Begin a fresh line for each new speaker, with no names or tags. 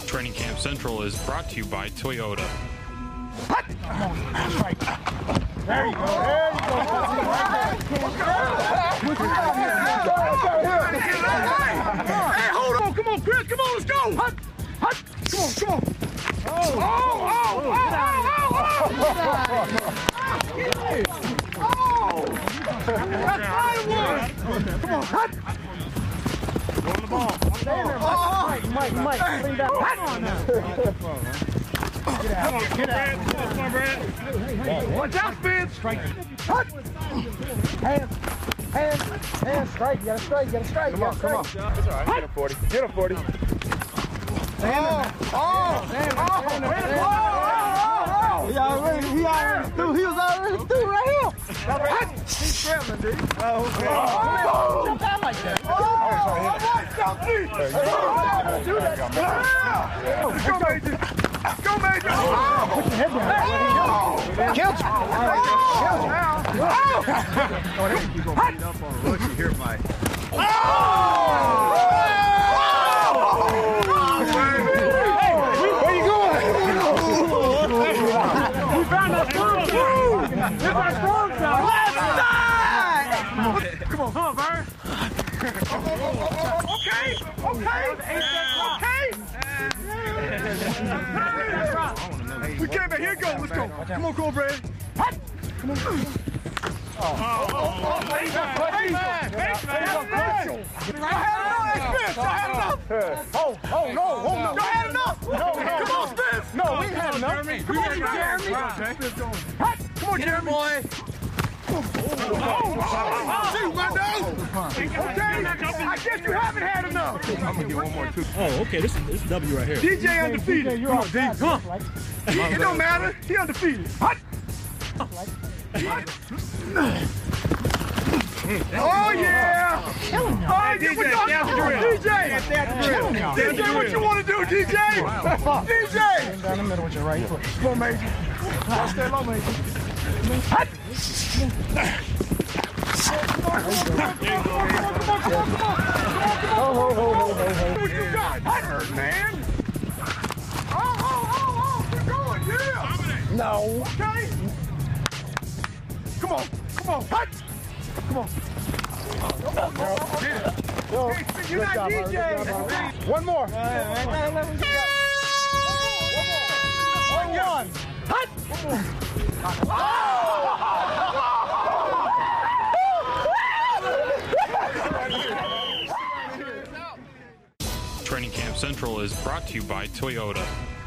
Training Camp Central is brought to you by Toyota.
That's right. There you go. There you go. Hey, hold on. Come on, Chris. Come on, let's go. Hut. Come on, come on. That's firewood. Come on, hut. Go on the ball. Mike, clean that. Come on now. Get out. Come on, Brad. Watch out, Spence. Strike. Hut. Hands, strike. You gotta strike. Come on. It's all right. Get him 40. Get him 40. He already threw. He was already through right here. He's traveling, dude. Jump out like that. Go, Major. Put your head down. Kilch. You're going to beat up on a rookie here, Mike. Where you going? We found our storm zone. It's our storm zone. Left side. Come on, Vern. Okay. We came back. Here, go. Let's go. Come on, Cornbread. Come on. No, we had enough. Come on, Jeremy. Come on, Jeremy. Boy. Okay, I guess you haven't had enough. I'm gonna get one more too. Oh, okay, this is W right here. DJ undefeated. Come on, D. Come on. It don't matter. He undefeated. Oh yeah! DJ, what you want to do, DJ? DJ! Down the middle with your right foot. Come on, Major. Stay low, Major. Come on. What you got? That hurt, man. Keep going, yeah. No. Okay. Come on. Hut. Come on. You're not DJ. One more. One. Hut.
Training Camp Central is brought to you by Toyota.